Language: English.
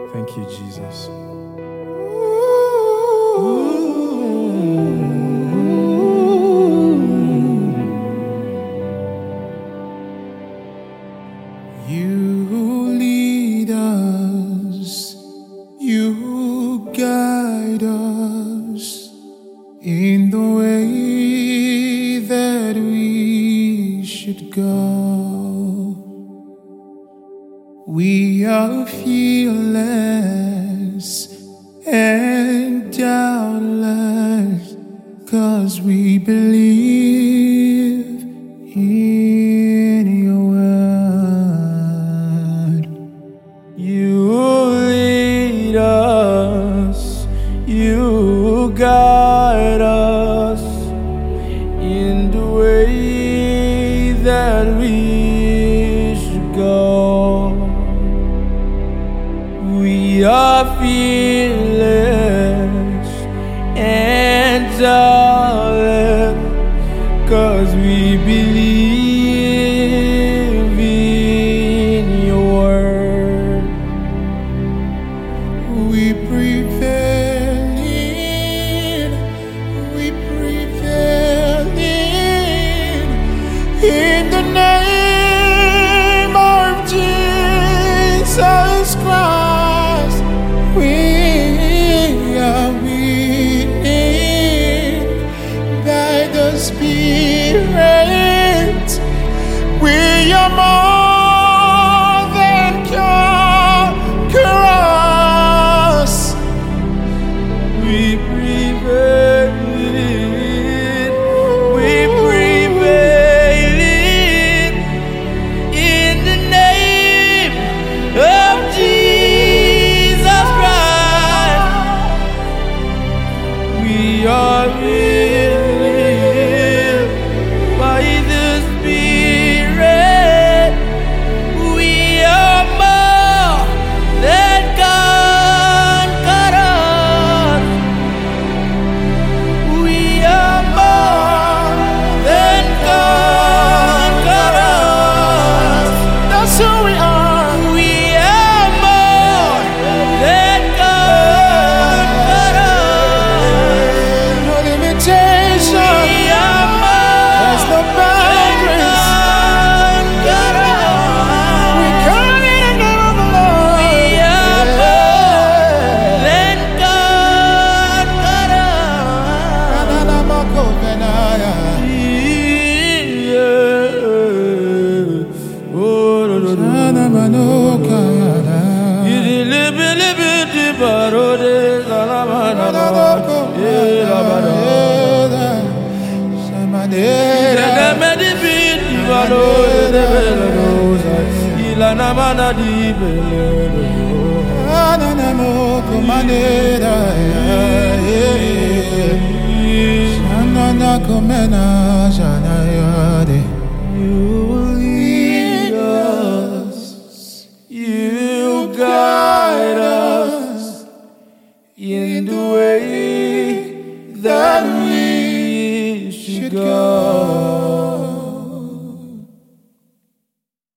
Thank you, Jesus. You lead us, you guide us in the way that we should go. We are fearless and doubtless, 'cause we believe in your word. You lead us, you guide us in the way that we should go. We are fearless and doubtless, 'cause we believe in your word. We prevail in the name of Jesus Christ. We are winning by the Spirit. We are more than conquerors. We prevail. We prevail in the name of Jesus Christ. We are healed by the Spirit. We are more than conquerors. We are more than conquerors. That's who we are. We are more than conquerors. No limitation. We are more. There's no boundaries. We come in the name of the Lord. We are more than You lead us, you guide us in the way that we should go.